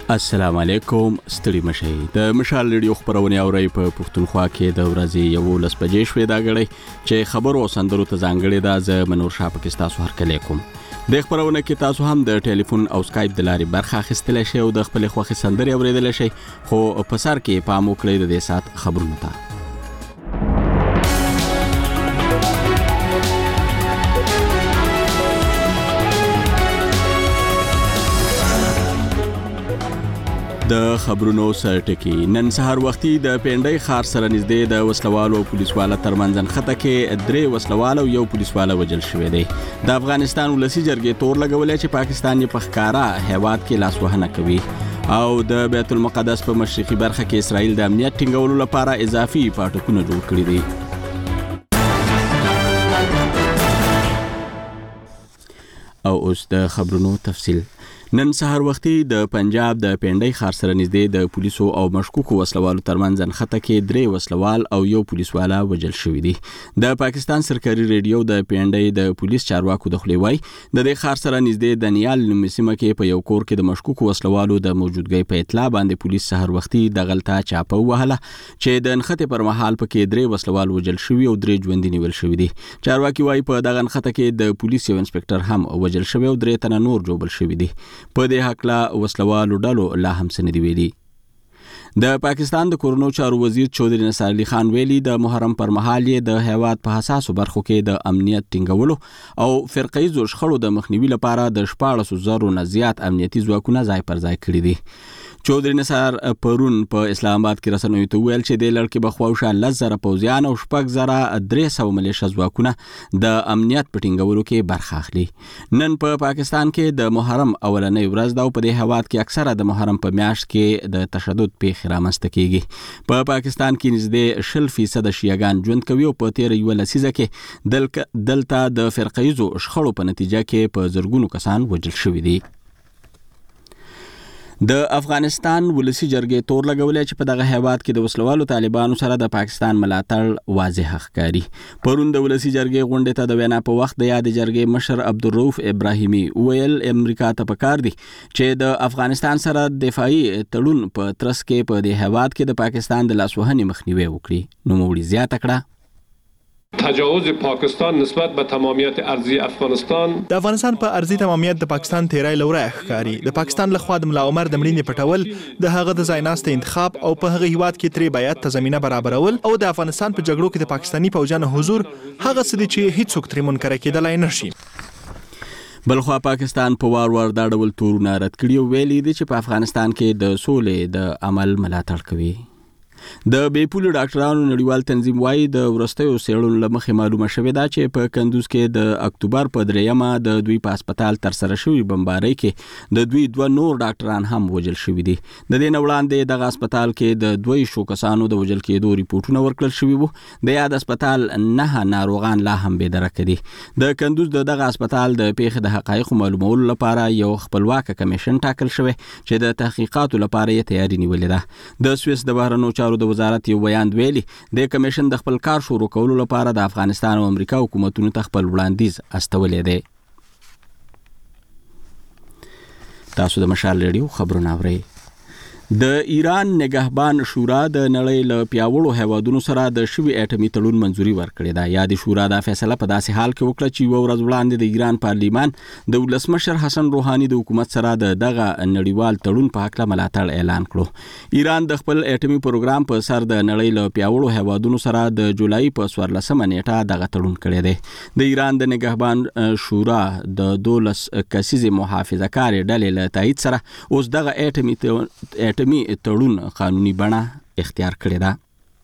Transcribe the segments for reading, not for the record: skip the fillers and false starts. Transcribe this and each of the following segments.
السلام علیکم ستړي مشي د مشال ریډیو خبرونه اوري په پښتونخوا کې د ورځې 11 بجې شوې دا غړي چې خبرو سندرو ته ځانګړي دا ز منور شاه پاکستان سو هر کله کوم د خبرونه کې تاسو هم د ټلیفون او سکایپ د لارې برخه اخیستل شئ او د خپل خوخي سندري اوریدل شئ خو په سر کې پام وکړئ د دې سات خبرونه ته د خبرونو سرټکی نن سهار وختي د پینډای خار سره نږدې د وسلوالو پولیسواله ترمنځ خطه کې درې وسلوالو یو پولیسواله وجل شوې دی د افغانستان ولسی جرګې تور لګولې چې پاکستان یې په ښکارا هیواد کې لاسوهنه کوي او د بیت المقدس په مشرقي برخه کې اسرائیل د امنیت ټینګولو لپاره اضافي پاټکونه جوړ کړي دي او اوس د خبرونو تفصیل نن سهار وختي د پنجاب د پینډای خار سره نږدې د پولیسو او مشکوکو وسلوالو ترمنځ خطه کې درې وسلوال او یو پولیسواله وجل شوی دی د پاکستان سرکاري ریډیو د پینډای د پولیس چارواکو د خلیوای د دې خار سره نږدې د نیال نومسیمه کې په یو کور کې د مشکوکو وسلوالو د موجودګۍ په اطلاع باندې پولیس سهار وختي د غلطه چاپه وهله چې د نخته پر مهال پکې درې وسلوال وجل شوی او درې ژوندۍ نیول شوی دي چارواکي وايي په دغه نخته کې د پولیس یو انسپکټر هم وجل شوی او درې تنه نور جوړ شوی دي په دې حق لا وسلوالو ډلو لا هم سندې ویلي د پاکستان د کورونو چارو وزیر چودري نصر علي خان ویلي د محرم پر مهال یې د هیواد په حساسو برخو کې د امنیت ټینګولو او فرقې زور شخړو د مخنیوي لپاره د 14,000 نه زیات امنیتي ځواکونه ځای پر ځای کړي دي چودري نصر پرون په اسلام آباد کې رسنیو ته ویل چې د لړکې بخواوشه 10,000 پوځیان او 6,300 ملیشه ځواکونه د امنیت په ټینګولو کې برخه اخلي نن په پاکستان کې د محرم اولنۍ ورځ دا په دې هواد کې اکثره د محرم په میاشت کې د تشدد پیښې رامنځته کیږي په پاکستان کې نږدې 0% شیعاګان ژوند کوي او په تیر یو لسیزه کې دلته د فرقیزو شخړو په نتیجه کې په زرګونو کسان وژل شوي دي د افغانستان ولسی جرګې تور لګولې چې په دغه هیواد کې د وسلوالو طالبانو سره د پاکستان ملاتړ واضح ښکاري پرون د ولسی جرګې غونډې ته د وینا په وخت د یاد جرګې مشر عبدالرؤف ابراهیمي ویل امریکا ته پکار دي چې د افغانستان سره دفاعي تړون په ترڅ کې په دې هیواد کې د پاکستان د لاسوهنې مخنیوي وکړي نو موږ زیاته کړه تجاوز پاکستان نسبت به تمامیت ارضی افغانستان د افغانستان په ارضی تمامیت د پاکستان تیرای لوره ښکاری د پاکستان لخوا د ملا عمر د مړینې پټول د هغه د ځایناست انتخاب او په هغه هیواد کې تری بیعت ته زمينه برابرول او د افغانستان په جګړو کې د پاکستانی فوجانو حضور هغه څه دي چې هیڅ تری منکر کېدلای نشي بلخوا پاکستان په وار دا ډول تورونه رد کړي ویلي دي چې په افغانستان کې د سولې د عمل ملاتړ کوي د بیپولو ډاکټرانو نړیوال تنظیم وايي د ورستیو سیړون لمخې معلومه شوې ده چې په کندوز کې د اکتوبر په 3مه د دوی په هسپتال تر سره شوی بمبارۍ کې د دوی 2 نور ډاکټران هم وژل شوي دي د دې نه وړاندې دغه هسپتال کې د 2 کسانو د وژل کېدو ریپورتونه ورکړل شوي وو د یاد هسپتال 9 ناروغان لا هم بې درکه دي د کندوز دغه هسپتال د پیښې د حقایقو معلومولو لپاره یو خپلواک کمیشن ټاکل شوی چې د تحقیقاتو لپاره یې تیاری نیولې ده د سویس د بهرنیو چارو د وزارت یو بیان ویلي د کمیشن د خپل کار شروع کولو لپاره د افغانستان او امریکا حکومتونو ته خپل وړاندیز استولې دی تاسو د مشال ریډیو خبرونه اورئ د ایران نگهبان شورا د نړۍ له پیاوړو هیوادونو سره د شوی اټومي تړون منځوري ورکړې ده یا د شورا د فیصله په داسې حال کې وکړه چې ورځ وړاندې د ایران پارلیمان د ولسمشر حسن روحاني د حکومت سره دغه نړیوال تړون په حق ملاتړ اعلان کړو ایران د خپل اټومي پروګرام په سر د نړۍ له پیاوړو هیوادونو سره د جولای په 14مه نیټه دغه تړون کړی دی د ایران د نگهبان شورا د 12 کسیزې محافظه کار ډلې له تایید سره اوس دغه اټومي تړون قانوني بڼه اختیار کړې ده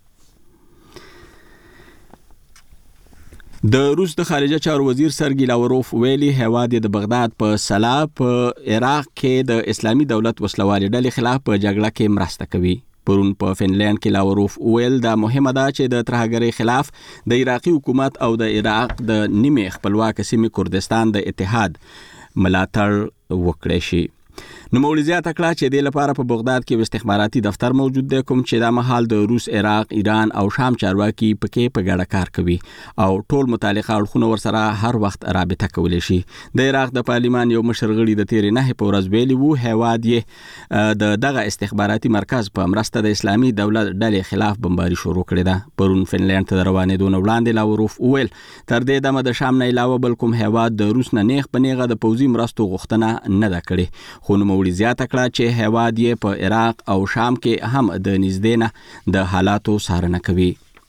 د روس د خارجه چارو وزیر سرګی لاوروف ویلي هیواد د بغداد په سلا په عراق کې د اسلامي دولت وسلوالې ډلې خلاف په جګړه کې مرسته کوي پرون په فنلند کې لاوروف ویل دا مهمه ده چې د ترهګرۍ خلاف د عراقي حکومت او د عراق د نیمه خپلواک سیمې کردستان د اتحاد ملاتړ وکړي شي نوموړي زیاته کړه چې د لپاره په بغداد کې استخباراتي دفتر موجود دی کوم چې د مهال د روس، عراق، ایران او شام چارواکي پکې په ګډه کار کوي او ټول متعلقه اړخونه ورسره هر وخت رابطه کولی شي. د عراق د پارلمان یو مشر غړي د تیرې نه په ورځ ویلي وو هیواد یې د دغه استخباراتي مرکز په مرسته د اسلامي دولت ډلې خلاف بمباري شروع کړې ده. پرون فنلند ته روانېدو نه وړاندې لاوروف وویل تر دې دمه د شام نه علاوه بل کوم هیواد د روس نه نیغ په نیغه د پوځي مرستو غوښتنه نه ده کړې. خو نوموړي زیاته کړه چې هیواد یې په عراق او شام کې هم د نږدې نه د حالاتو څارنه کوي.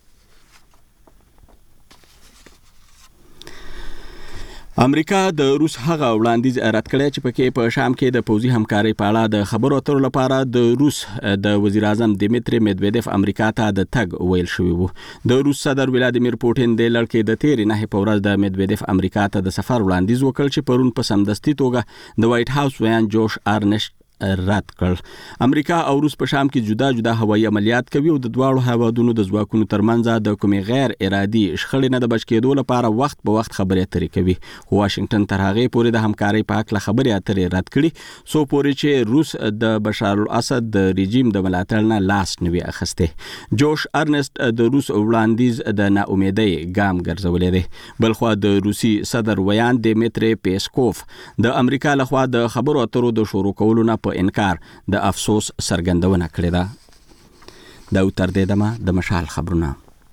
امریکا د روس هغه وړاندیز رد کړی چې پکې په شام کې د پوځي همکارۍ په اړه د خبرو اترو لپاره د روس د وزیر اعظم دیمیتری میدویدف امریکا ته د تګ ویل شوی وو. د روس صدر ولادیمیر پوتین د لړکې د تیرې نه په ورځ د میدویدف امریکا ته د سفر وړاندیز وکړ چې پرون په سمدستي توګه د وایټ هاوس ویان جوش ارنشت رد کړ. امریکا او روس په شام کې جدا جدا هوایي عملیات کوي او د دواړو هیوادونو د ځواکونو ترمنځ د کومې غیر ارادي شخړې نه د بچ کېدو لپاره وخت په وخت خبرې اترې کوي. واشنگټن تر هغه پورې د همکارۍ په اړه خبرې اترې رد کړي سو پورې چې روس د بشار الاسد د رژیم د ملاتړ نه لاس نه وي اخیسته. جوش ارنست د روس وړاندیز د ناامیدۍ ګام ګرځولې دی. بلخوا د روسي صدر ویان دیمیتری پیسکوف د امریکا لخوا د خبرو اترو د شروع کولو نه په انکار د افسوس څرګندونه کړې ده. دا تر دې دمه د مشال خبرونه.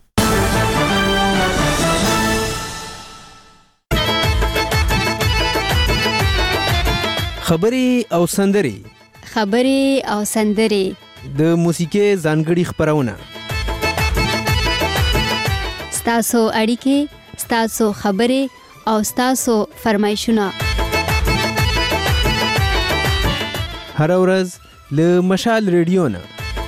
خبري او سندري د موسیقي ځانګړي خبرونه. ستاسو اړیکې، ستاسو خبري او ستاسو فرمایشونه هر ورځ له مشال ریډیو نه.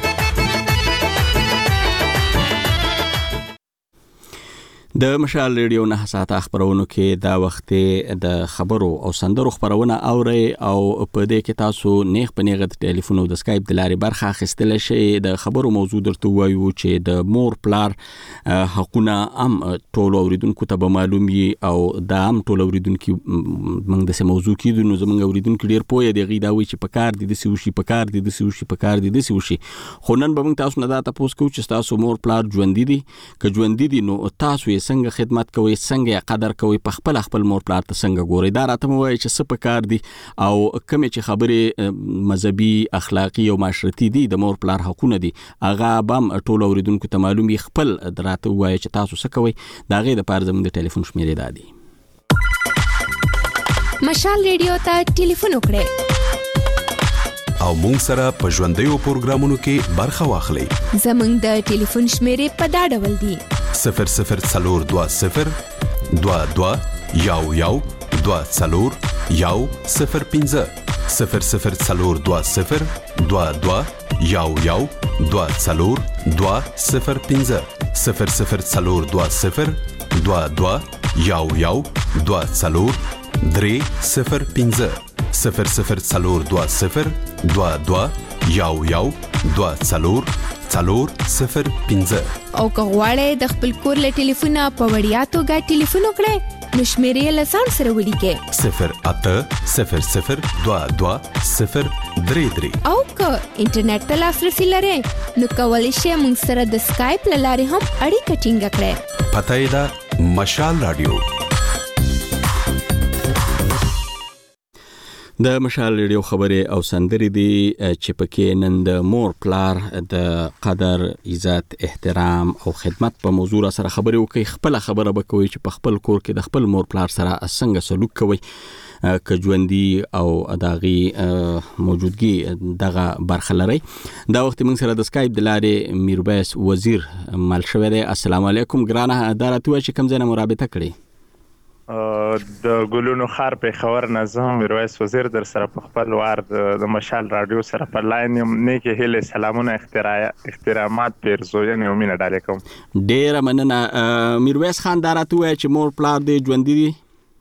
د مشال ریډیو نه ساعته خبرونو کې دا وخت د خبرو او سندرو خبرونه اوري او په دې کې تاسو نیغ په نیغه د ټلیفون او د سکایپ د لارې برخه اخیستل شي. د خبرو موضوع درته وایو چې د مور پلار حقونه هم ټول اوریدونکو ته به معلوم وي او دا هم ټول اوریدونکو موږ د سم موضوع کې د زمونږ اوریدونکو ډیر پوهه دی غي دا وی چې په کار دي د سوشي په کار دي د سوشي په کار دي د سوشي. خو نن به موږ تاسو نه دا تاسو کو چې تاسو مور پلار ژوند دي که ژوند دي نو تاسو څنګه خدمت کوي، څنګه قدر کوي، په خپل مور پلار ته څنګه ګوري. دا راته موایي چې څه په کار دي او کوم چې خبره مذهبي، اخلاقی او معاشرتي دي د مور پلار حقونه دي هغه بم ټول اوریدونکو ته معلومي. خپل دراته وایي چې تاسو څه کوي. دا غي د پاره زموږ د ټلیفون شمیرې دادي. مشال ریډیو ته ټلیفون وکړئ او مونږ سره په ژوندیو پروګرامونو کې برخه واخلئ. زموږ د ټلیفون شمیرې په دا ډول دي: 0020 22 11 24 105 0020 22 11 24 205 0020 22 11 24 305 0020 22 11 24 405. او که غواړئ د خپل کور له ټلیفونه په وړیا توګه ټلیفون وکړئ نو شمیرې له ځان سره ولیکئ 0800 22 033. او که انټرنیټ ته لاسرسي لرئ نو کولی شئ موږ سره د سکایپ له لارې هم اړیکه ټینګه کړئ. پته یې ده مشال رادیو. د مشال ریډیو خبرې او سندرې دي چې پکې نن د مور پلار د قدر، عزت، احترام او خدمت په موضوع سره خبرې وکړي. خپل خبره به کوي چې په خپل کور کې د خپل مور پلار سره څنګه سلوک کوي که ژوندۍ او داغي موجودګي دغه برخه لري. دا وخت موږ سره د سکایپ د لارې میرویس وزیر مل شوی دی. السلام علیکم ګرانه، دا راته چې کوم ځای نه مرابطه کړي؟ د ګلونو خار په خبر نظم میرویس وزیر در سره په خپل وار د مشال رادیو سره په لاین یم. نیکه هله سلامونه احترامات پیرزوین او مینه ډالې کوم. ډیر مننه میرویس خان. دا راته چې مور پلار دې ژوند دي؟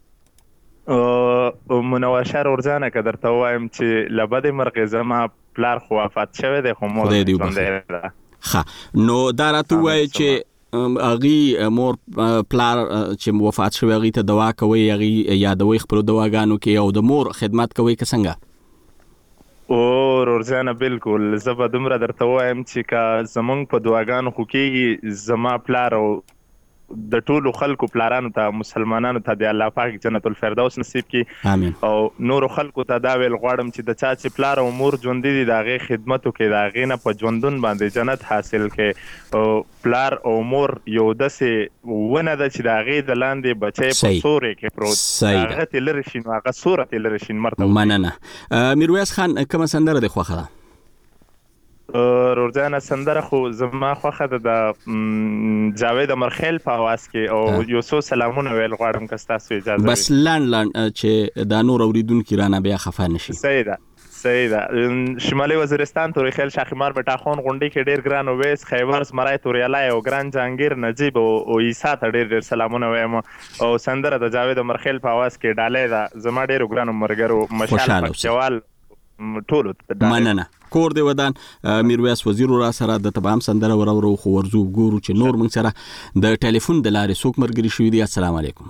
منور شهر ورځانه که درته وایم چې لبد مرغ زما پلار خو وفات شوی دی خو مور ژوند دی. ښه نو دا راته وایي چې اغي مور پلار چې وفات شوی اغي ته دوا کوي، اغي یادوي خپل دواګانو کې او د مور خدمت کوي که څنګه؟ او روزانه بالکل زه به دومره درته وایم چې که زمونږ په دعاګانو خو کېږي زما پلار او د ټولو خلکو پلارانو ته مسلمانانو ته د الله پاک جنت الفردوس نصیب کړي امين او نورو خلکو ته دا ویل غواړم چې د چا چې پلار او مور ژوندي دي د هغې خدمت وکړي د هغې نه په ژوندون باندې جنت حاصل کړي او پلار او مور یو داسې ونه ده چې د هغې د لاندې بچی په سورې کې پروت هغه ترې لرې شي نو هغه سوره ترې لرې شي نمر ته مننه. میرویس خان کومه سندره دې خوښه ده؟ روزانه سندره خو زما خوښه ده د جاوید امرخیل په اواز کې او یو څو سلامونه ویل غواړم که ستاسو اجازه بس لنډ چې دا نور اوریدونکي رانه بیا خفه نشي. صحیح ده. شمالي وزیرستان تورخیل شاخمار بټاخون غونډې کې ډېر ګران اویس خیبر زمرای توریالای او ګران جهانګیر نجیب او عیسی ته ډېر سلامونه وایم او سندره د جاوید امرخیل په اواز کې ډالۍ ده زما ډېرو ګرانو ملګرو مشال پکچوال ټولو مننه. کور دی ودان میرویس وزیر را سره د تمام سندره ورورو خو ورزو ګورو چې نور موږ سره د ټلیفون د لارې څوک مرګري شوی دی. السلام علیکم.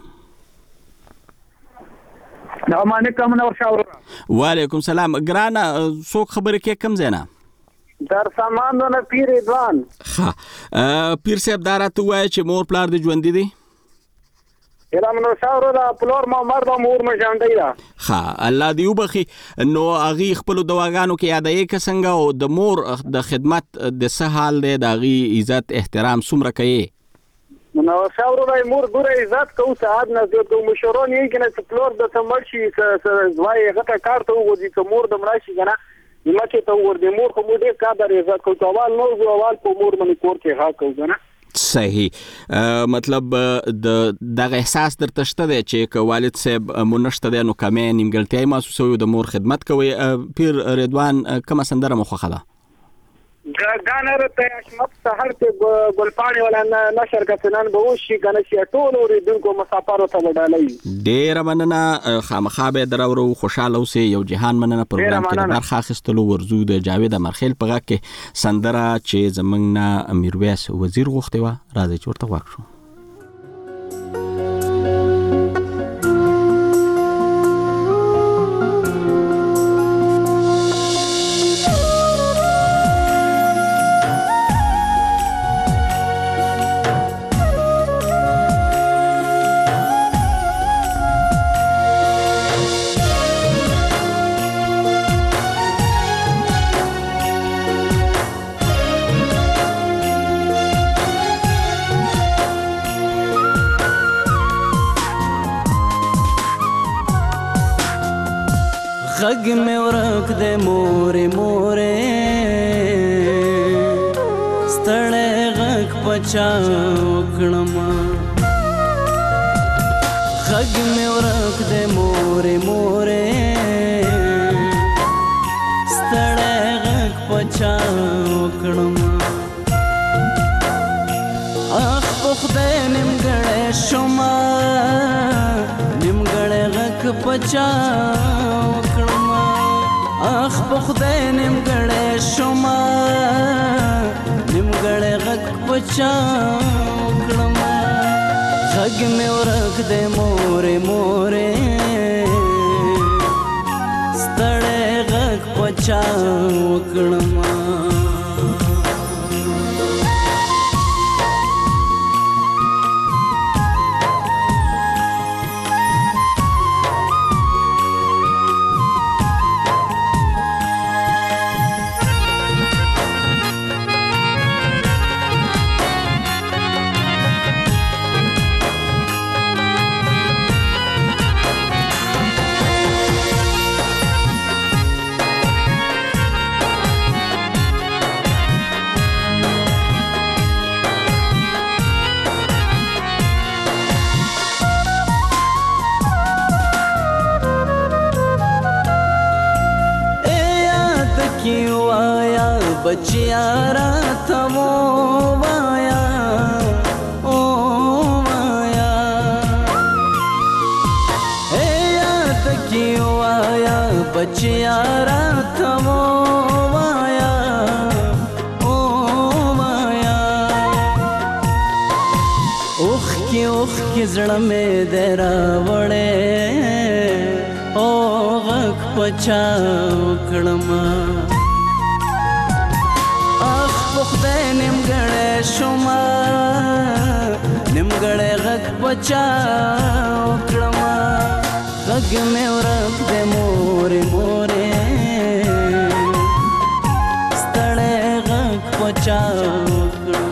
السلام علیکم نور شاور. وعلیکم سلام. ګرانه څوک خبرې کې کم زینا در سامان نه پیر ځوان. ها پیر صاحب دا راته وایي چې مور پلار دی ژوند دي؟ الهام نو شاور دا پلور ما مرد مور ما ژوندۍ ده. ها الله دې وبخي. نو هغې خپلو دواګانو کې یادوي که څنګه او د مور د خدمت د څه حال دی د هغې عزت احترام څومره کوي؟ نو شاور دا مور ګوره عزت کوو ساعت نه زیات کوو مشوران یې که نه چې پلور درته مړ شي زوی هغه ته کار ته وغورځي که مور د مړه شي که نه مکې ته وغورځي مور خو موږ ډېر قدر عزت کوو که اول نور ځو اول په مور باندې کور کې ها کوو که نه. صحیح. مطلب دغه احساس درته شته دی چې که والد صاحب مو نشته دی نو کمی نیمګړتیاوې محسوسوي د مور خدمت کوئ. پیر رضوان کومه سندره مو خوښه ده؟ ګانره ته اشمت سحر ته ګلپاڼې ولا نشر کسنان به وشي کنه چې ټول اوریدونکو مسافرو ته وډالۍ. ډېره مننه. خامخا به درورو خوشاله اوسئ. یو جهان مننه پروګرام کې د برخه اخیستلو. ورزو د جاوید امرخیل په غږ کې سندره چې زموږ نه میرویس وزیر غوښتې وه راځئ چې ورته غوږ شو. غږ مې ورک دی مورې مورې ستړی غږ په چا وکړمه. غږ مې ورک دی مورې مورې ستړی غږ په چا وکړمه. اخ په خدای نیمګړی شومه نیمګړی غږ په چا وکړمه. اخ په خدای نیمګړی شومه نیمګړی غږ په چا وکړمه. غږ مې ورک دی مورې مورې ستړی غږ په چا وکړمه. بچیا راته ووایا او وایا اے یاد کی وایا بچیا راته ووایا او وایا. اوخ کی زړه مې دې راوړې او غږ پچا وکړم اخ په خدای نیمګړی شوم نیمګړی غږ پچا وکړم غږ مې ورک دی مورې مورې ستړی غږ پچا وکړم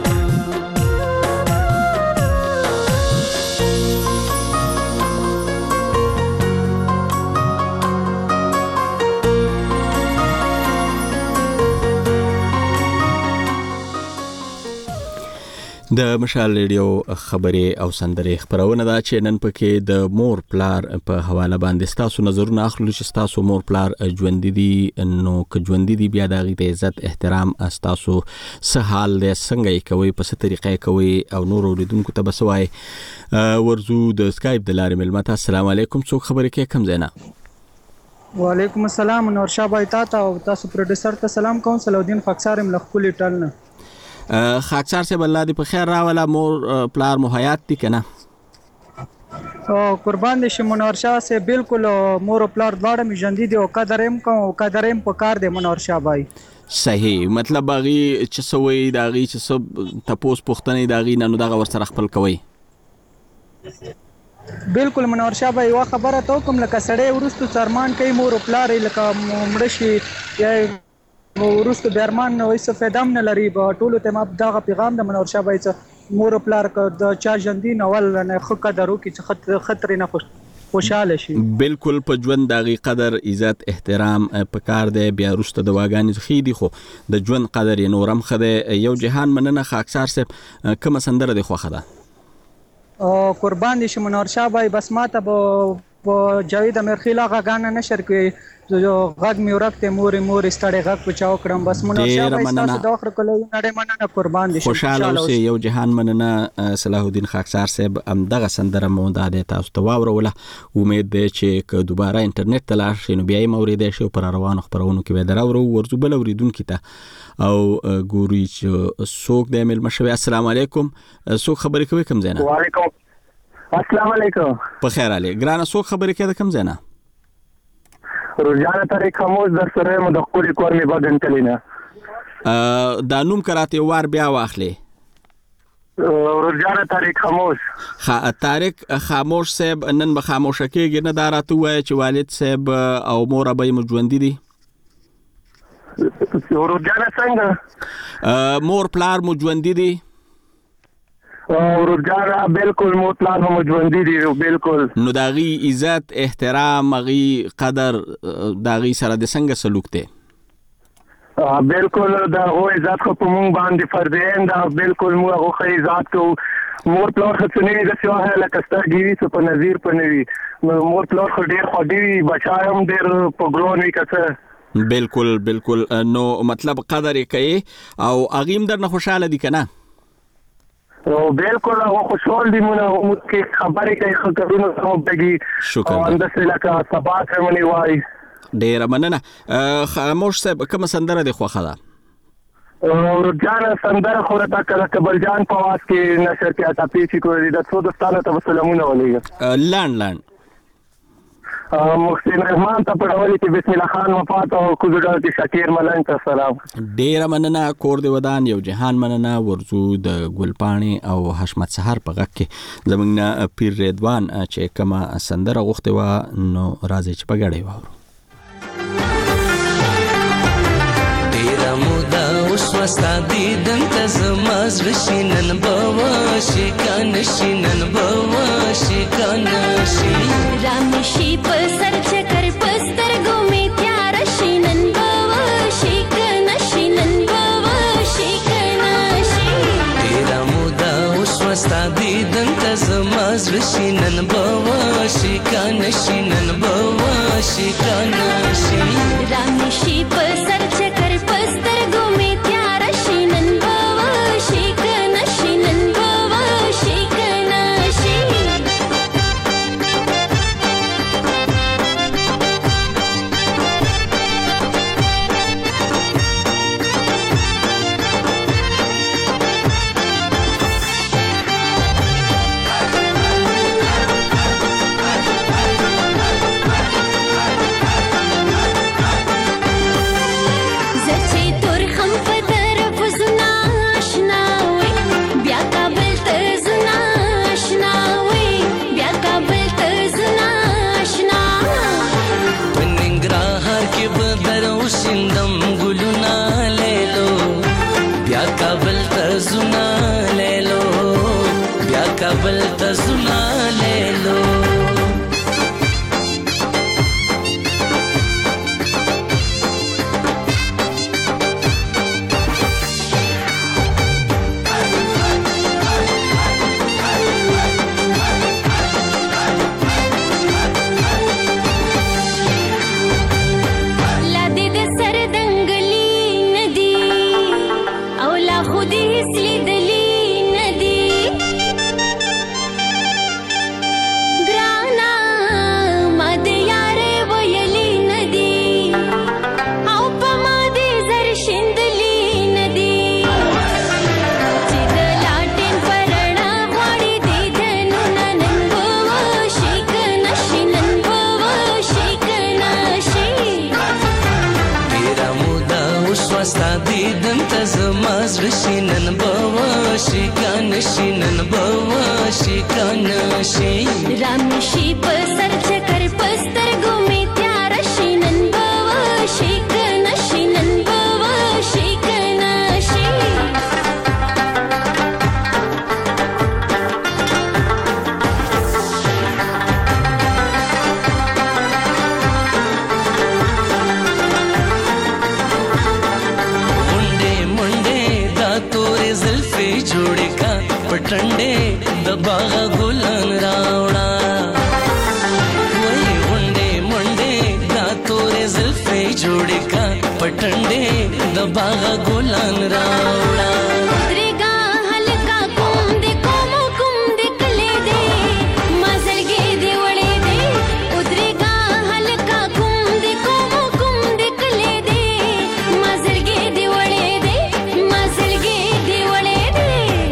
د مشال ریډیو خبرې او سندرې خبرونه دا چې نن پکې د مور پلار په حواله باندې تاسو نظرونه اخلو چې تاسو مور پلار ژوند دي نو که ژوند دي بیا د غي عزت احترام تاسو سه حال دې څنګه کوي په څه طریقې کوي او نور اوریدونکو ته بسوي ورزو د سکایپ د لارې ملمت السلام علیکم څوک خبرې کې کم زینا وعلیکم السلام نور شاه بای تاسو پروډوسر ته سلام کوم صلاح خاکسار ملخپلی ټلنه خاکسار سے الله دې په خیر راولا مور پلار مو حیات دي کنه او قربان دې منور شاه سے بالکل مور پلار دواړه می ژوند دي او قدرم په کار دې منور شاه بای صحیح مطلب باغی چې سوي داغي چې سب تپوس پختنې داغي نن دغه ور سره خپل کوي بالکل منور شاه بای وا خبره ته کوم لکه سړی ورستو سرمان کوي مور پلار لکه مړ شي یا ورستو بیرمان نو هیڅ فدام نه لري په ټولو ته ما دغه پیغام د منور شاه بای څخه مور پلار د چا ژوندۍ نول نه خو قدر وکي چې خطر نه خوشاله شي بالکل په ژوند دغه قدر عزت احترام په کار دی بیا ورسته د واګانې خېدي خو د ژوند قدر یې نورم خده یو جهان مننه خاکسار سپ کوم سندره دی خو خده قربان دي منور شاه بای بس ماته په جاوید امرخیلا غاګانه نشر کوي جو غږ می ورکته مور ستړی غږ پچاو کړم بس منور شاه بای تاسو د اخر کله نړۍ مننه قربان دي خوشاله اوسئ یو جهان مننه صلاح الدین خاکسار صاحب دغه سندره مو د تاسو ته واوروله امید ده چې که دوباره انټرنیټ ته لاړ شئ نو بیا یې موریدای شئ پر روانو خبرونو کې به دراورو ورزو بل اوریدونکو ته او ګوري چې څوک د ایمیل مشوي السلام علیکم څوک خبرې کوي کوم زینا وعلیکم السلام علیکم په خیر علي ګرانه څوک خبرې کوي کوم زینا روزانه طریق خاموش در سره مدخل کور می بدن کلینا دا نوم کراته وار بیا واخلې روزانه طریق خاموش طارق خاموش صاحب نن به خاموشه کېږي نه دارته وای چې والد صاحب او مور به مجوندي دي روزانه څنګه مور پلار مجوندي دي روزانه بالکل مور پلار مجوندي دي بالکل نو داغي عزت احترام غي قدر داغي سره د څنګه سلوک ته بالکل دا هو عزت خو په مونږ باندې فرض دی دا بالکل مو هغه عزت کو مور پلار خصنی د سیوا هله کستا دیوی سو په نظیر په نوی مور پلار خو ډیر خو دی بچایم ډیر په ګلونی کڅه بالکل نو مطلب قدر کوي او اغیم در نه خوشاله دي کنه او بالکل هغه خوشحال دي مونږ کې خبرې کوي خبرونه سم بګي شکر اندر لکه سبات منی وای ډیر مننه خاموش صاحب کوم سندره دی خوخه ده ورجانه سندره خو راته کله کبل جان په واس کې نشر کې اته پیچې کوي د څو دوستانو ته سلامونه ولېږه لاند محسن رحمان ته پړولې کې بسم الله خان وفات او کوزډا کې شکیر ملنګ ته سلام ډیر مننه کور دی ودان یو جهان مننه ورزو د ګلپانی او حشمت سحر په غک کې زمونږ پیر رضوان چې کما سندره غوښته و نو راځي چې پګړې وورو وستا دیدن ته زما زړه شینن بوا شیکان شینن بوا شیکان شي رامشي په سر چکر پستر ګومې تیار شینن بوا شیکان شینن بوا شیکان شي تیرا مودا اوس وستا دیدن ته زما زړه شینن بوا شیکان شینن بوا شیکان شي رامشي په سر چکر پستر ګومې کابل ته زنا لیلو Shinan bawa shikan shi Ramshi pasar chakar pastar gume tyara shinan bawa shikan shi पटंडे दबागा गुलान रावड़ा वही मुंडे मुंडे दातोरे जुल्फे जोड़े का पटंडे दबागा गुलान रावड़ा उतरेगा हल्का कुंदे कोमो कुंदे कले दे मजलगे दे वड़े दे उतरेगा हल्का कुंदे कोमो कुंदे कले दे मजलगे दे वड़े दे मजलगे दे वड़े दे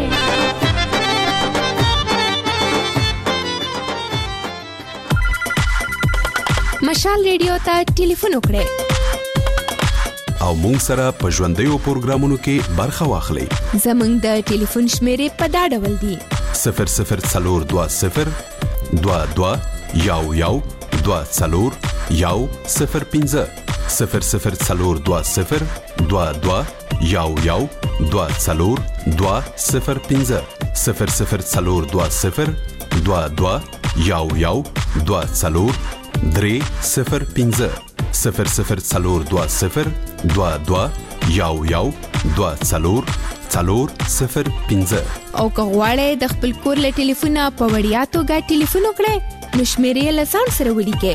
مشال ریډیو ته ټلیفون وکړئ او مونږ سره په ژوندیو پروګرامونو کې برخه واخلئ. زمونږ د ټلیفون شمیرې په دا ډول دي: 004022 22 11 24 105 004022 22 11 24 205 004022 22 11 24 305 004022 22 11 24 405 او که غواړئ د خپل کور له ټلیفونه په وړیا توګه ټلیفون وکړئ نو شمیرې له ځان سره ولیکئ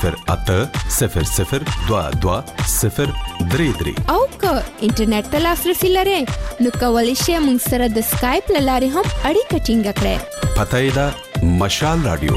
080022 او که انټرنیټ ته لاسرسي لرئ نو کولی شئ موږ سره د سکایپ له لارې هم اړیکه ټینګه کړئ. پته یې ده مشال رادیو.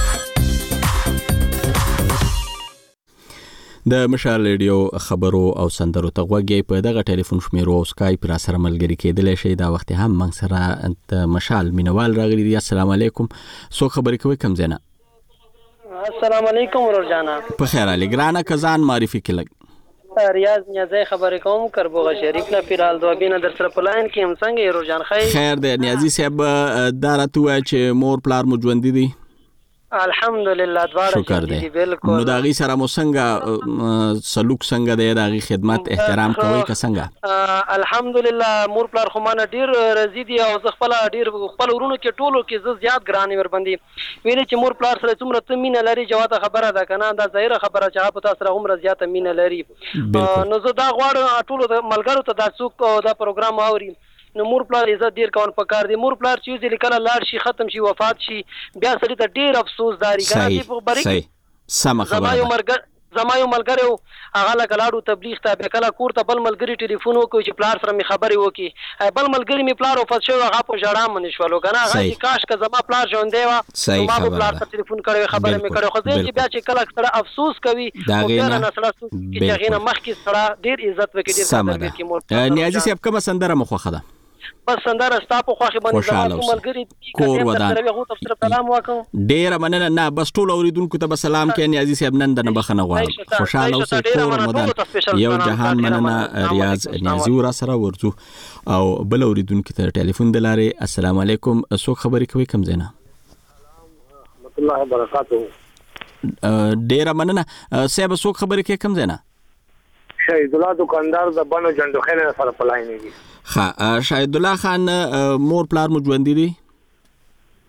د مشال ریډیو خبرو او سندرو ته غوږی په دغه ټلیفون شمیرو او سکایپ را سره ملګری کېدلی شي. دا وخت هم موږ سره د مشال مینوال راغلی دی. السلام علیکم. سو خبرې کوي کم زینا؟ السلام علیکم ورور جانا. په خیر علي ګرانه کزان معرفي کړل. ریاض نیازی خبرې کوم کربوغه شریک نه پیرال دوبینه در سره پلاین کې هم څنګه ورور جان خیر دی نیازی صاحب دا راته وای چې مور پلار مو ژوند دي؟ الحمدلله دواره دي بالکل. نو داغي سره مو څنګه سلوک څنګه دی داغي خدمت احترام کوي که څنګه؟ الحمدلله مور پلار خو مانه ډیر رضی دي او زه خپل ډیر خپل ورونو کې ټولو کې زه زیات ګرانې ور باندې ویلې چې مور پلار سره څومره ته مینه لري جواته خبره ده کنه دا ظاهره خبره چې په تاسو سره عمر زیاته مینه لري. نو زه دا غواړم ټولو ملګرو ته دا څوک دا پروګرام اوري نو مور پلار عزت ډیر کول پکار دي. مور پلار چې ځل کله لاړ شي ختم شي وفات شي بیا سړی ته ډیر افسوس داري کنه چې په بری سم خبره زما یو ملګری هغه لګلاړو تبلیغ ته به کله کور ته بل ملګری ټلیفون وکړي چې پلار سره می خبرې وکړي بل ملګری می پلار وفات شو هغه په جړا منې شولو کنه هغه کاش که زما پلار ژوندې و ما به پلار ته ټلیفون کړو خبرې می کړو خو ځکه بیا چې کله سره افسوس کوي او بیا نه سره چې هغه نه مخکې سره ډیر عزت وکړي ډیر قدر وکړي. نیازي صاحب کومه سندره مخه ده؟ بس سندره ستا په خوخه باندې زما ملګری کور ودان ډیر مننه. نه بس ټول اوریدونکو ته سلام کې نیازي صاحب نن د بخنه غواړم. خوشاله اوسئ کور ودان. یو جهان مننه ریاض نیازي ور سره ورځو او بل اوریدونکو ته ټلیفون دلاره. السلام علیکم. سو خبرې کوي کم زینا؟ رحمت الله وبرکاته. ډیر مننه صاحب. سو خبرې کوي کم زینا؟ شهید الله دکاندار د بانو جندو خینه سره پلاینې دي. ها شهید الله خان مور پلار مو ژوند دي؟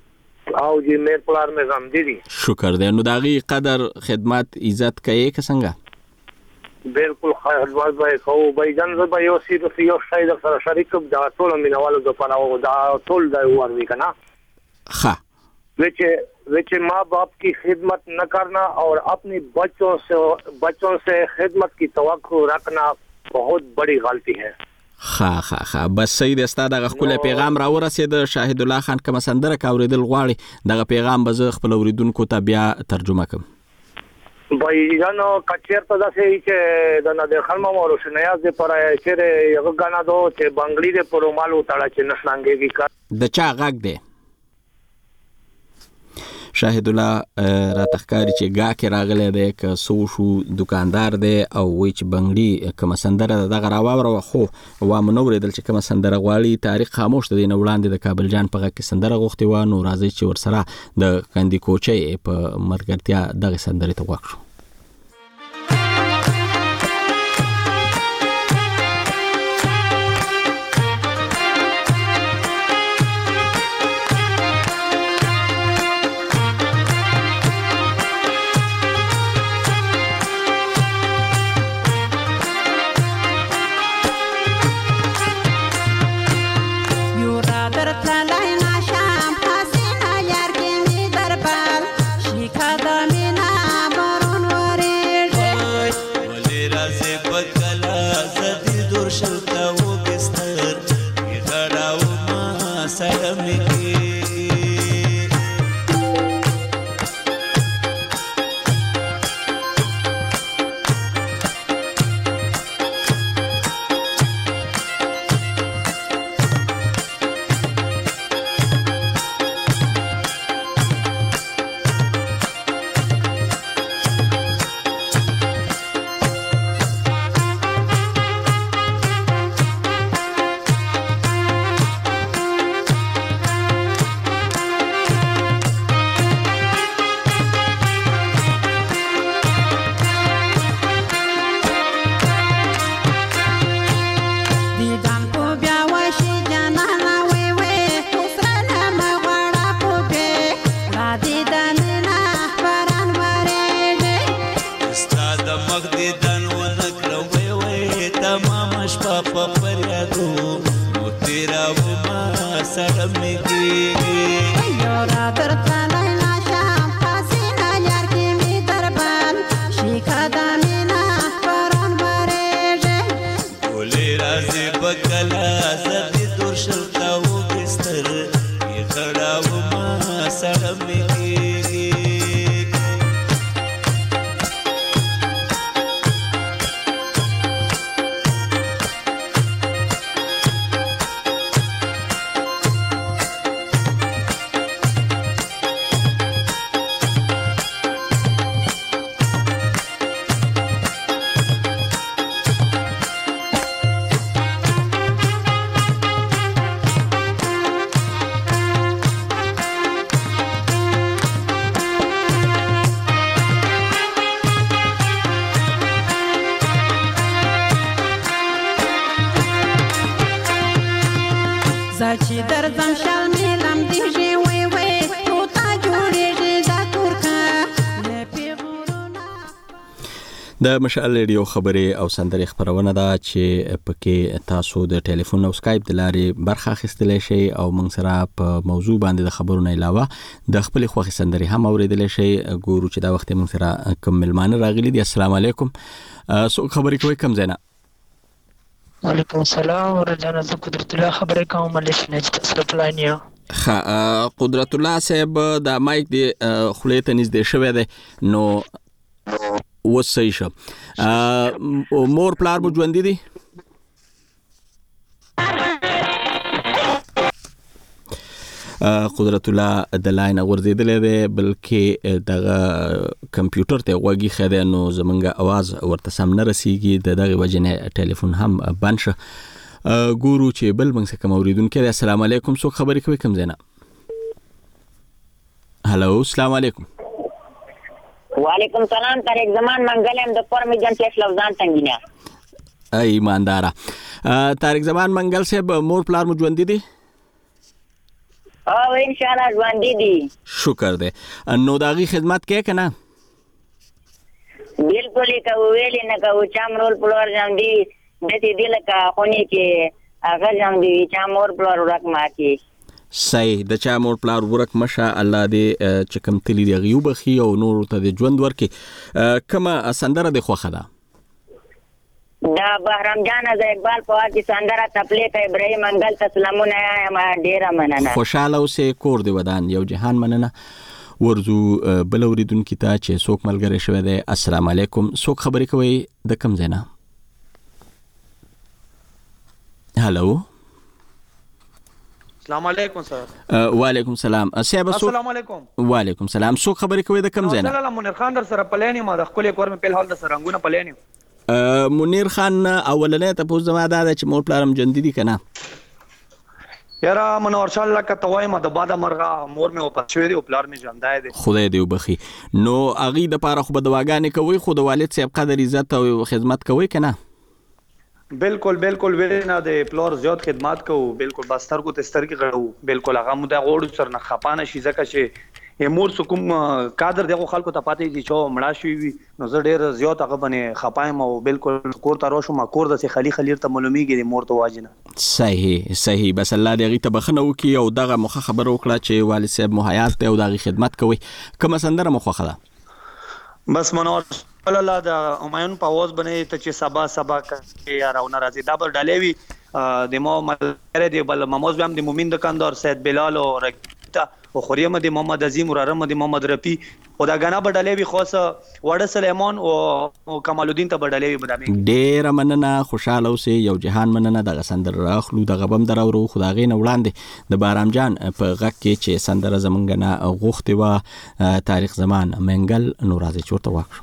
او جی میر پلار مې غم دي شکر دی. نو داغي قدر خدمت عزت کوي که څنګه؟ بالکل خدمت به کوو بای جان زه به یو شی د سره شریک دا ټول مینوالو د پناو دا ټول د ورني کنه हाँ विच माँ बाप की खिदमत न करना और अपने बच्चों से खिदमत की तवक्को रखना बहुत बड़ी गलती है. ها بس سید استاد غ خپل پیغام را ورسید شاهد الله خان کوم سندره کاوریدل غواړي دغه پیغام به زه خپل اوریدونکو ته بیا ترجمه کوم. بای جانو کچیر ته داسې چې د نه خلما مو روشنیاز دې پر چې یو غانا دو چې بنگلی دې پر مالو تاړه چې نسلانګي کی د چا غږ دی شاهد الله را تخکاری چې گا کې راغلی دی که سوشو دکاندار دی او وی چې بنگړي کوم سندره دغه راوړو خو و منوریدل چې کوم سندره غواړي تاریخ خاموش دی نه وړاندې د کابل جان په کې سندره غوښتي و نو راځي چې ورسره د کندي کوچي په مرګرتیا دغه سندره ته وښو. د مشعل ریډیو خبري او سندري خبرونه ده چې پکې تاسو د ټلیفون او سکایپ د لارې برخه اخیستلای شئ او موږ سره په موضوع باندې د خبرونو علاوه د خپل خوښي سندري هم اوریدلای شئ. ګورو چې دا وخت موږ سره کوم ملمانه راغلي دي. السلام علیکم. سو خبري کوي کوم زینا؟ وعلیکم السلام ورجانا زه قدرت الله خبرې کوم ملیشیا نجد سلطانیا. قدرت الله صاحب د مایک دی خولې ته نږدې شوی دی نو وسې شه مور پلار مو ژوند دي؟ قدرت الله د لاین ورزیدلې ده بلکې دغه کمپیوټر ته وګي خده نو زمونږه आवाज ورته سم نه رسیږي دغه وجنه ټلیفون هم بند شه. ګورو چې بل موږ څخه اوریدونکو السلام علیکم څوک خبرې کوي کوم زینا؟ هالو السلام علیکم. وعلیکم سلام. طارق زمان منګلم د پرمی جن شیخ لفظان څنګه ای ایماندارا. طارق زمان منګل صاحب مور پلار مو ژوند دي؟ او ان شاء الله ژوند دي. شکر دی. نو د هغې خدمت کوې که نه؟ بالکل یې کوو، ویلې نه کوو. چا مور پلار جام دي داسې دي لکه خونې کې هغه جام دي چا مور پلار ورک ما کې. صحیح، د چا مور پلار ورک مشه، الله دې چې کوم تلي دي هغې وبخي او نورو ته د ژوند ورکړي. کومه سندره دې خوښه ده؟ دا بهرام جان از اقبال په واقع سندره تپلیق ابراهیم منګل ته سلامونه یم، ډېره مننه. خوشحاله اوسې، کور دې ودان. یو جهان مننه. ورځو بل اوریدونکي ته چې څوک ملګری شوی دی. السلام علیکم. څوک خبرې کوئ د کوم ځای نه؟ هلو. السلام علیکم سر. وعلیکم السلام. السلام علیکم. وعلیکم السلام. څوک خبرې کوئ د کوم ځای نه؟ منیر خان در سره پلین یم، د ښکلې کور مې په حال د سره رنګونه پلین یم. منیر خان، اولنۍ تپوس زما دا ده چې مور پلارم ژوندي دي که نه؟ یاره منور شاه الله که ته وایم د باده مرغه مور مې وفات شوی دی او پلار مې ژوندی دی. خدای دې وبخي. نو هغې دپاره خو به دواګانې کوئ، خو د والد صاحب قدر عزت او خدمت کوئ که نه؟ بالکل بالکل ویلې نه د پلار زیات خدمات کوو. بالکل با سترګو ته سترګې غړو. بالکل هغه مو د غوړو سره نه خفه نه شي، ځکه چې مور څه کوم قادر دغه خلکو ته پاتې دي چې مړه شوي وي، نو زه ډېر زیات هغه باندې خفه یم او بالکل کور ته راشم کور داسې خالي خالي ورته معلومیږي د مور ته واجې نه. صحیح صحیح. بس الله دې هغې ته بخښنه وکړي او دغه موخه خبره وکړه چې والد صاحب مو حیات دی او د هغې خدمت کوئ. کومه سندره مو خوښه ده؟ بس منور الله د همایون په آواز باندې ته چې سبا سبا کوي یا راونه راځي دا به ډالۍ وي د مو ملګری دی بل ماموز به هم د مومین دکاندار سید بلال او رکیتا او خوریم د محمد عظیم ورارم د محمد رفی او دا غنا به ډالۍ وي خاصه وړه سلیمان او کمال الدین ته به ډالۍ وي. ډېره مننه، خوشحاله اوسئ. یو جهان مننه. دغه سندره راخلو، دغه به هم دراورو، خو د هغې نه وړاندې د بهرام جان په غږ کې چې سندره زمونږ نه غوښتې وه تاریخ زمان منګل، نو راځئ چې ورته واک شو.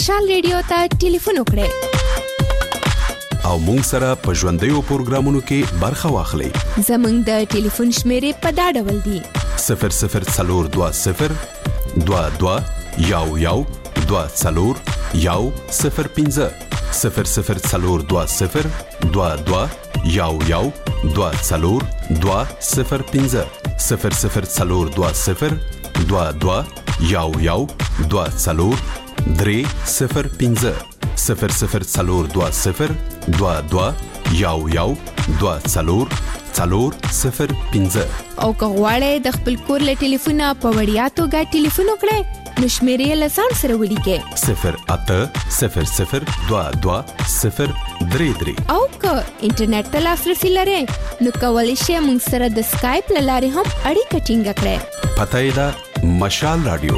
مشال ریډیو ته ټلیفون وکړئ او مونږ سره په ژوندیو پروګرامونو کې برخه واخلئ. زموږ د ټلیفون شمیرې په دا ډول دي: 0040 22 11 24 105 0040 22 11 24 205 0040 22 11 24 305 0040 22 11 24 405. او که غواړئ د خپل کور له ټلیفونه په وړیا توګه ټلیفون وکړئ نو شمیرې له ځان سره ولیکئ 0800 22 033. او که انټرنیټ ته لاسرسي لرئ نو کولی شئ موږ سره د سکایپ له لارې هم اړیکه ټینګه کړئ. پته یې ده مشال رادیو.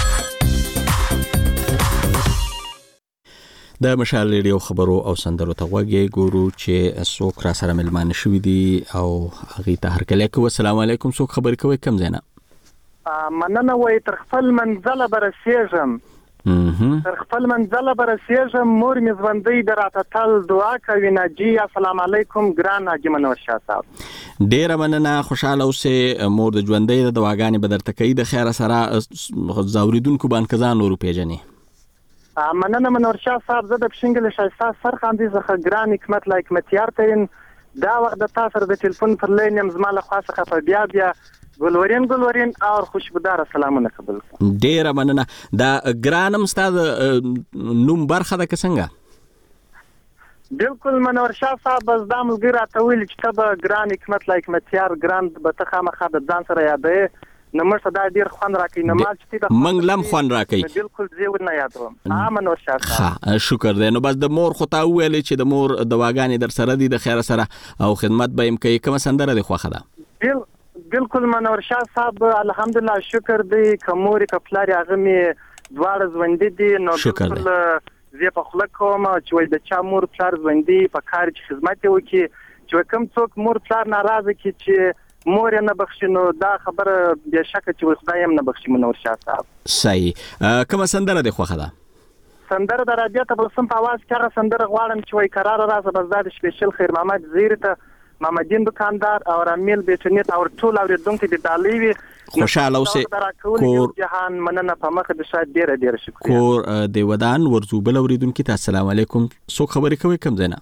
د مشال ریډیو خبرو او سندرو ته غوږی ګورو چې څوک را سره ملمانه شوي دي او هغې ته هرکلی کوو. السلام علیکم، څوک خبرې کوئ، کوم ځای نه؟ مننه. وایي تر خپل منزله به رسېږم، تر خپل منزله به رسېږم، مور مې ژوندۍ د راته تل دعا کوي. ناجي السلام علیکم ګران حاجي منور شاه صاحب. ډیره مننه، خوشاله اوسئ. مور د ژوندۍ د دعاګانې به درته کوي. د خیره سره ځوریدونکو باندې ځان ور وپېژنئ. مننه منور شاه صاحب. زه د پشنګل ښایسته سرخاندې څخه ګران حکمت لا حکمتیار ته یم. دا وخت د تا سره د ټلیفون پر لاین یم. زما له خوا څخه په بیا ګلورین او خوشبوداره سلامونه قبول کړه. ډیره مننه. دا ګرانم ستا د نوم برخه ده که څنګه؟ بالکل منور شاه صاحب. بس دا ملګري راته ویلي چې ته به ګران حکمت لا حکمتیار ګران به ته خامخا د ځان سره یادوې. نو موږ ته دا ډېر خوند راکوي. نو مال چې موږ لم خوند راکوي. بالکل زه ورنه یادوم. منور شاه صاحب. ښه، شکر دی. نو بس د مور خو تا وویلې چې د مور دواګانې در سره دي د خیره سره او خدمت به یم کوي. کومه سندره دې خوښه ده؟ بالکل منور شاه صاحب. الحمدلله شکر دی. که مور که پلار هغه مې دواړه ژوندي دي نو بالکل زه په خوله کوم چې وایي د چا مور پلار ژوندي په کار چې خدمت یې وکړي. چې کوم څوک مور پلار ناراضه کړي چې مور یې نه بخښي نو دا خبره بېشکه چې خدای هم نه بخښي منور شاه صاحب. صحیح. کومه سندره دې خوښه ده؟ سندره د رابعه تبسم په اواز کې هغه سندره غواړم چې وایي قراره رازه بس دا د سپیشل خیر محمد زیري ته محمدین دکاندار او رامیل بیچنیت او ټول اوریدونکو دې ډالۍ وي. خوشاله اوسئ. کور جهان مننه په مخه د شاید ډیره شکریه. کور د ودان ورزو بل اوریدونکو ته السلام علیکم، څوک خبرې کوي، کوم ځای نه؟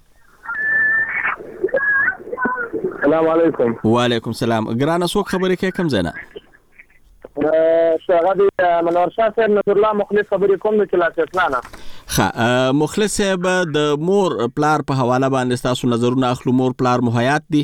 السلام علیکم. وعلیکم السلام. ګرانه څوک خبرې کوي، کوم ځای نه؟ شاغه د منور شاه صاحب نصر الله مخلص خبرې کوم د چلا اسلامه. ښه، مخلص صاحب د مور پلار په حواله باندې تاسو نظرونه اخلو. مور پلار مو حیات دي؟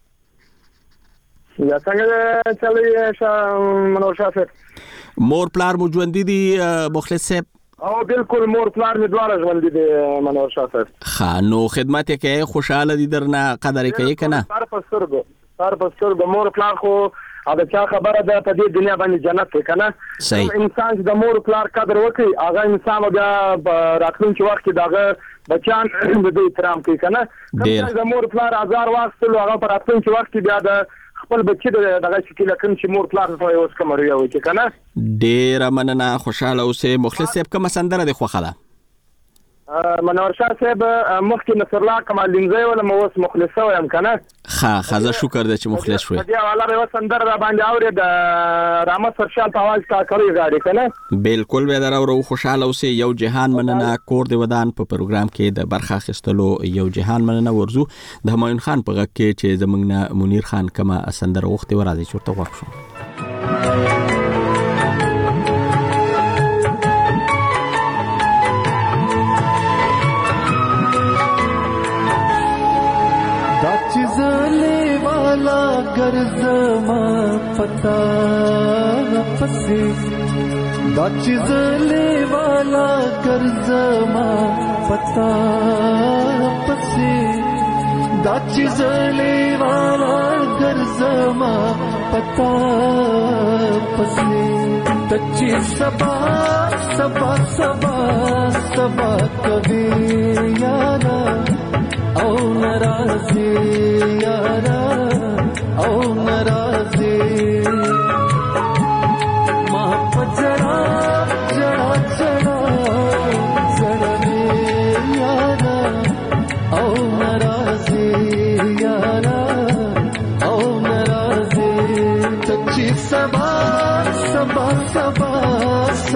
یا څنګه چلی منور شاه صاحب؟ مور پلار مو ژوندي دي مخلص صاحب؟ او بالکل مور پلار مې دواړه ژوندي دي منور شاه صاحب. ښه، نو خدمت یې کوي، خوشاله دي درنه، قدر یې کوي که نه؟ سر په سترګو مور پلار خو دا چا خبره ده په دې دنیا باندې جنت دی که نه؟ صحیح. انسان چې د مور پلار قدر وکړي هغه انسان بیا راتلونکي وخت کې د هغه بچیان د دوی احترام کوي که نه؟ کوم د مور پلار ازار واخیستلو هغه په راتلونکي وخت کې بیا د خپل بچي دغه شکل کوم چې مور پلار ته اوس کوم رویه وکړي که نه؟ ډېره مننه، خوشحاله اوسئ. مخلص صاحب کومه سندره دې خوښه ده؟ منور شاه صاحب مخکې نصر الله کمال دینزی ولم اوس مخلص ویم که نه؟ ښه، زه شکر دی چې مخلص شوې. په دې حواله به یوه سندره را باندې اورې د رحمت سرشال په اواز کاکړۍ غاړې که نه؟ بالکل به در اورو. خوشحاله اوسئ. یو جهان مننه. کور د ودان په پروګرام کې د برخه اخیستلو یو جهان مننه. ورزو د همایون خان په غږ کې چې زموږ نه منیر خان کومه سندره غوښتې وه، راځئ چې ورته غوږ شو. गर्जमा पता पसे दा चिजले वाला गर्जमा पता पसे दा चिजले वाला गर्जमा पता पसे तच्ची सबा सबा सबा सबा कभी यारा ओ नाराजी यारा او ناراضي ما پجڑا جڑا جڑا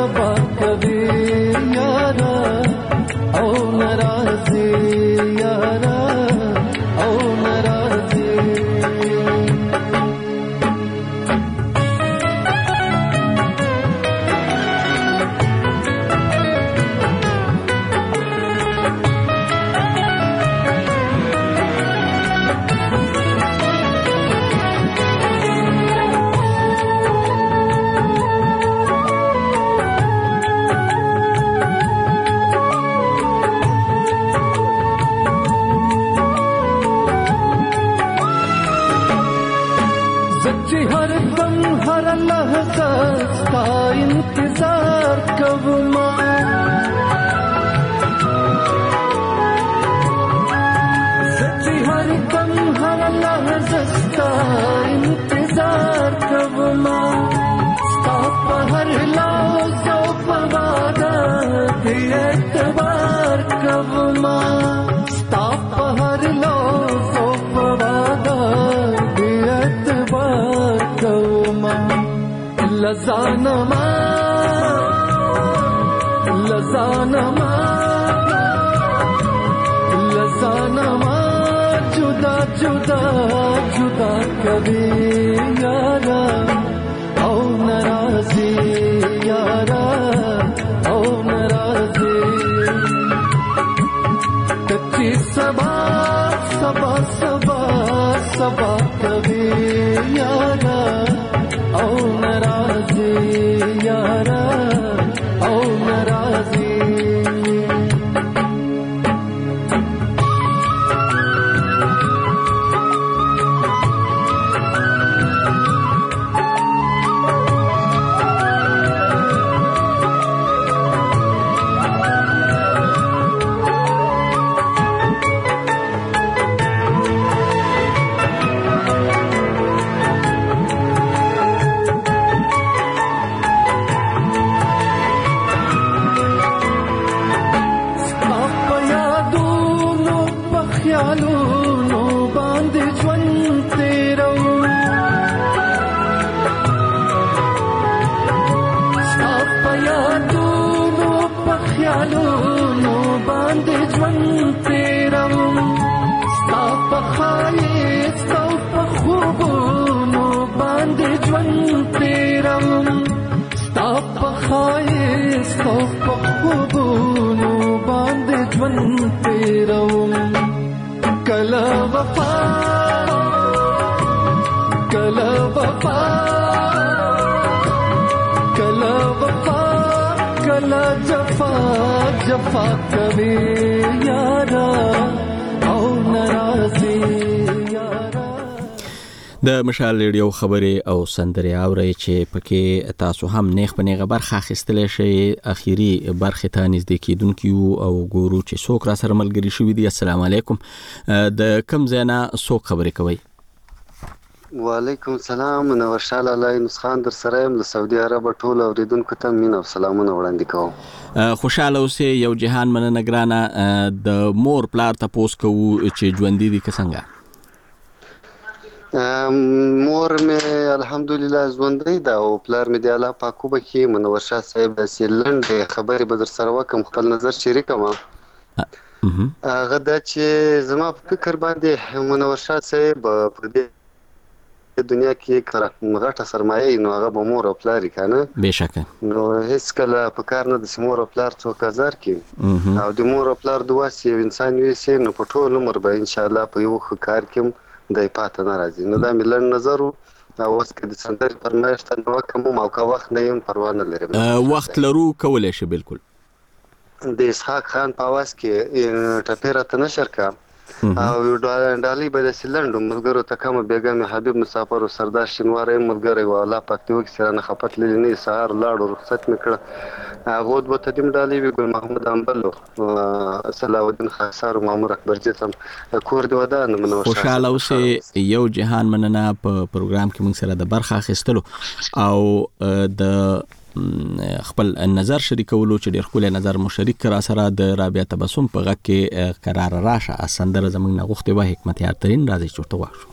سبا کوي یارا او ناراضي یارا او ناراضي हर लहज़ा का इंतजार कवमा सच्ची हर दम हर लहज़ा का इंतजार कवमा स्टॉप हर लहज़ा पवादा भी एतबार कवमा स्टॉप हर लहज़ा पवादा भी एतबार कवमा लज़ानमा लज़ानमा लज़ानमा जुदा जुदा जुदा कभी यारा औ नाराज़ी यारा औ नाराज़ी कच्ची सबा सबा सबा सबा कभी यारा औ नाराज़ी यारा औ नाराज़ी जफा कभी यारा औ नाराज़ी د مشال ریډیو خبرې او سندرې اوري چې پکې تاسو هم نیغ په نیغه برخه اخیستلې شي. اخیری برخه ته نږدې کیدونکو او ګورو چې څوک را سره ملګری شوی دی. السلام علیکم. د کم زینا څوک خبرې کوي؟ وعلیکم السلام. نو شال الله نسخان در سره له سعودي عرب ټول اوریدونکو ته مين او سلامونه وړاندې کوم. خوشاله اوسئ. یو جهان مننه ګرانه. د مور پلار ته پوس کوو چې ژوند دي که څنګه؟ مور مې الحمدلله ژوندۍ ده او پلار مې دی الله پاک وبخي. منور شاه صاحب داسې لنډې خبرې به در سره وکم، خپل نظر شریکم. هغه دا چې زما په فکر باندې منور شاه صاحب په دې دنیا کې غټه سرمایه نو هغه به مور او پلار یې کنه. بېشکه نو هیڅ کله په کار نه د مور او پلار څوک ازار کړي او د مور او پلار دعا چې یو انسان وي سي نو په ټول عمر به ان شاء الله په یو ښه کار کې د پاتې نه راځي. نو دا مې لنډ نظر او اوس کې د سندرې فرمایش ته نو کوم او کا وخت نه یم پروا نه لرم. وخت لرو کولای شي بالکل. د اسحاق خان په आवाज کې ټپه راته نشر کا او ډالۍ به د سلندو ملګرو ته کوم بیګم حبیب مسافر او سردار شینواری ملګری و الله پاک دې وکړي سره نه خپت لینې سهار لاړو رخصت میکړه هغه د تدیم ډالۍ وی ګل محمد امبلو صلاح الدین خاصار مامور اکبر جسم کور دی ودان منو خوشاله اوسه. یو جهان مننه په پروګرام کې موږ سره د برخه اخیستلو او د خپل نظر شریکولو چې ډېر خپل نظر مشارک را سره د رابعه تبسم په غږ کې قرار راشه سندره زموږ نه غوښتي و حکمت یار ترين راځي چورته واښو.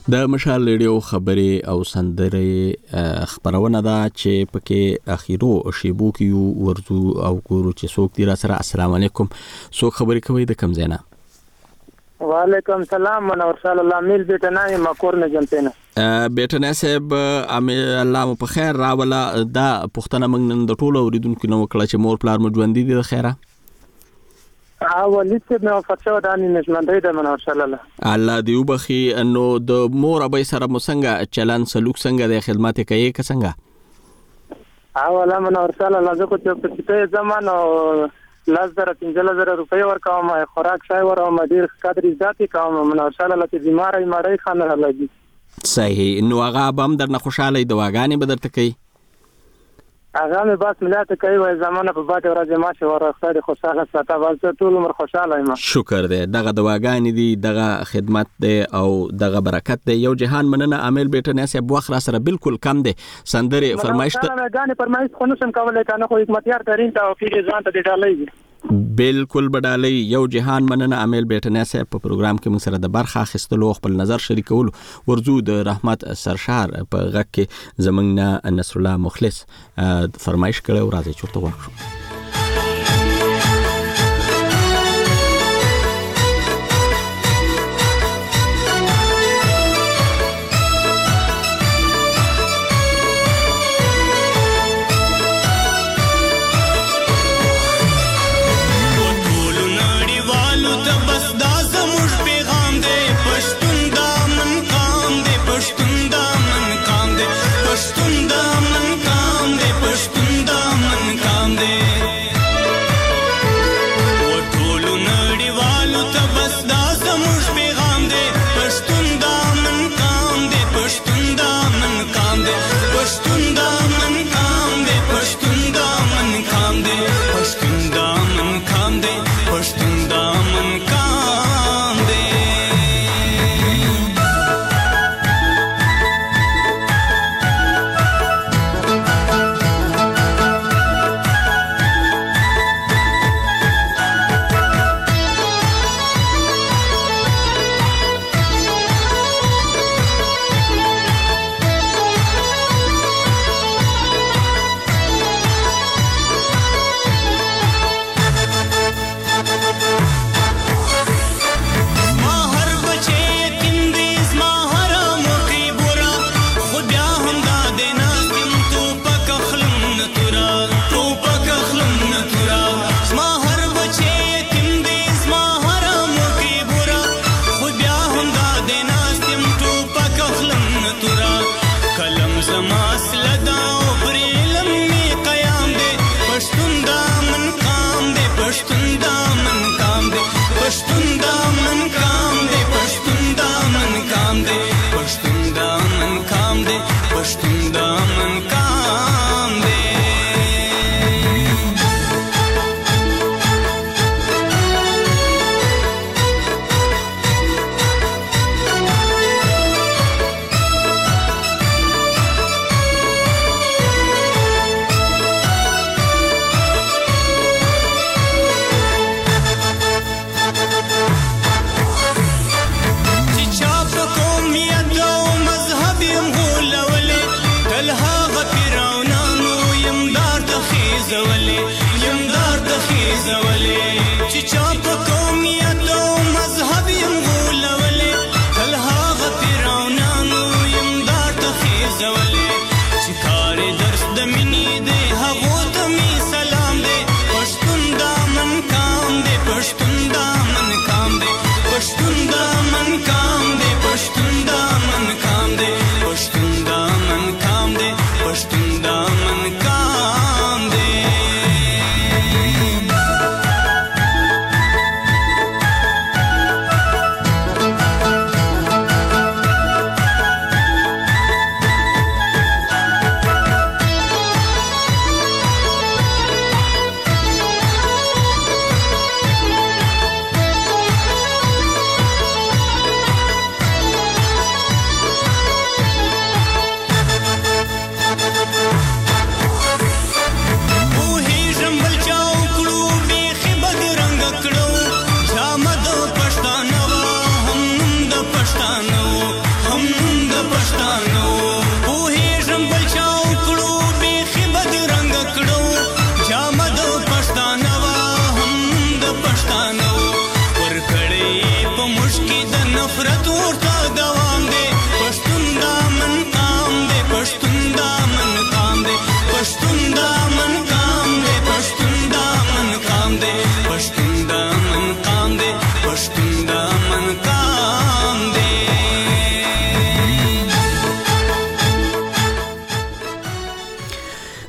د مشال ریډیو خبرې او سندرې خبرونه ده چې پکې اخیرو شیبو کې ورزو او ګورو چې څوک دی را سره. السلام علیکم، څوک خبرې کوي د کوم ځای نه؟ وعلیکم السلام، منور صلی الله میل بیٹنای مکور نه جنتنه بیٹنه صاحب الله مو په خیر راولا. دا پښتنه موږ نن د ټولو اوریدونکو نو کړه چې مور پلار مو ژوند دي د خیره. ولید نو فتشو دانی نشمندې د منور صلی الله دی وبخي. نو د مور ابي سره مو څنګه چلن سلوک څنګه د خدمت کوي که څنګه؟ اوله منور صلی الله زه کو چې په زمانو 15,000 روپۍ ورکوم، خوراک شای ورکوم، ډیر قدر ذاتی کوم. منور صلی الله چې بیماری مړی خانه لګي. صحیح. نو هغه بم درنه خوشاله د واغانې بدرته کوي؟ هغه مې بس ملت کوي وای زمانه په باټ ورځ ما چې ورخصه خوشاله ساته واسه ټول عمر خوشاله یم. شکر دی. دغه دواګانی دي، دغه خدمت دی او دغه برکت دی. یو جهان مننه عامل بیٹنه صاحب وخت را سره بالکل کم دی. سندره فرمایش ته غانې فرمایش خو نشم کولای کنه، خو حکمتیار ترين ته او پیری ځان ته ډالۍ بالکل بدالي. یو جهان مننه عامل بیٹنه صاحب په پروګرام کې موږ سره د برخه اخیستلو خپل نظر شریکولو. ورزو د رحمت سرشار په غږ کې زمنګ نه نصر الله مخلص فرمایش کړو، راځي چې ورته وکړو.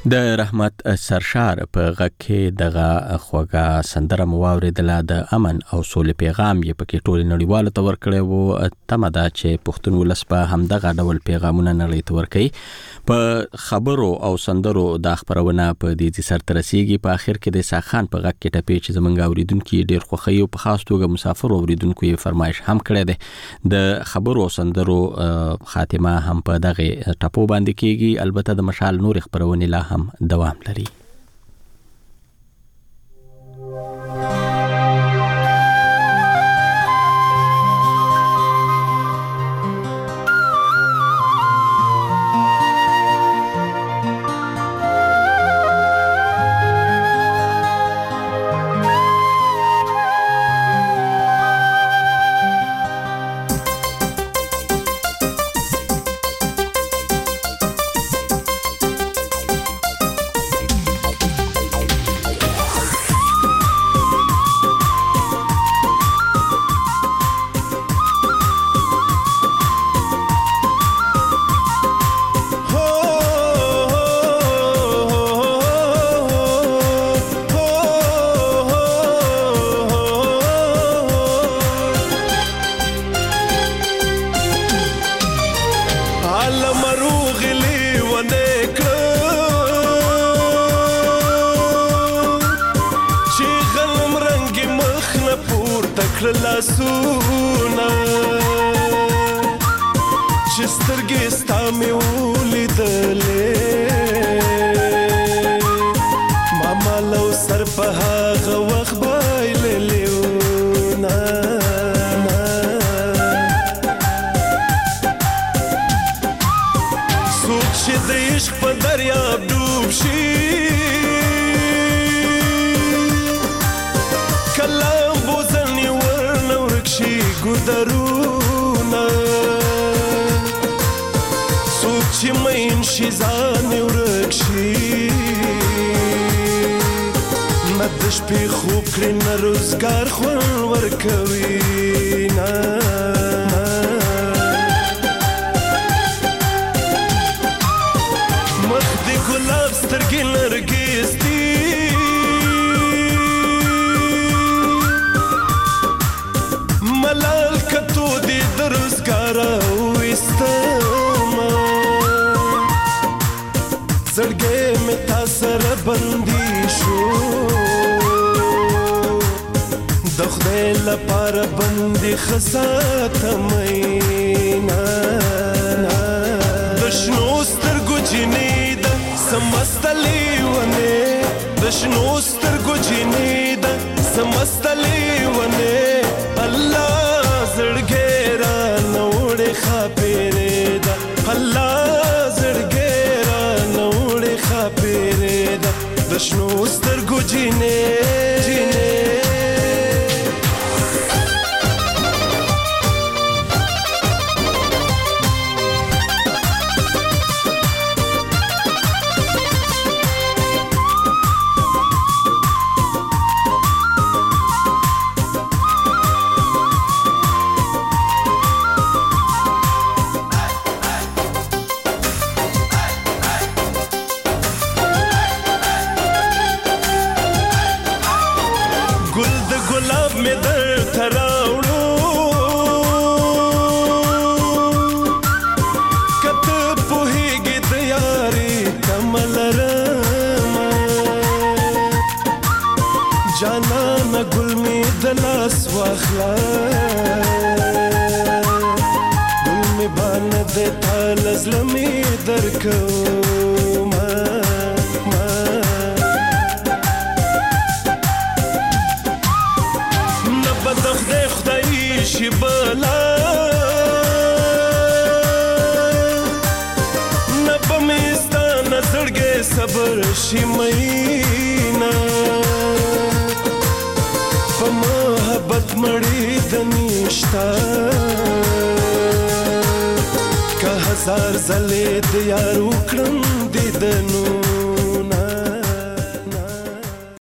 د رحمت سرشار په غږ کې دغه خوږه سندره مو واورېدله. د امن او سولې پیغام یې پکې ټولې نړیوالو ته ورکړی و. تمه ده چې پښتون ولس به همدغه ډول پیغامونه نړۍ ته ورکوي. په خبرو او سندرو دا خپرونه په دې سر ته رسیږي. په آخر کې د عیسی خان په غږ کې ټپې چې زموږ اوریدونکي ډېر خوښوي او په خاص توګه مسافر اوریدونکو یې فرمایش هم کړی دی. د خبرو او سندرو خاتمه هم په دغه ټپو باندې کېږي. البته د مشال نور خپرونې لا هم دوام لري. که هزار زلې د یارو کړم دیدنو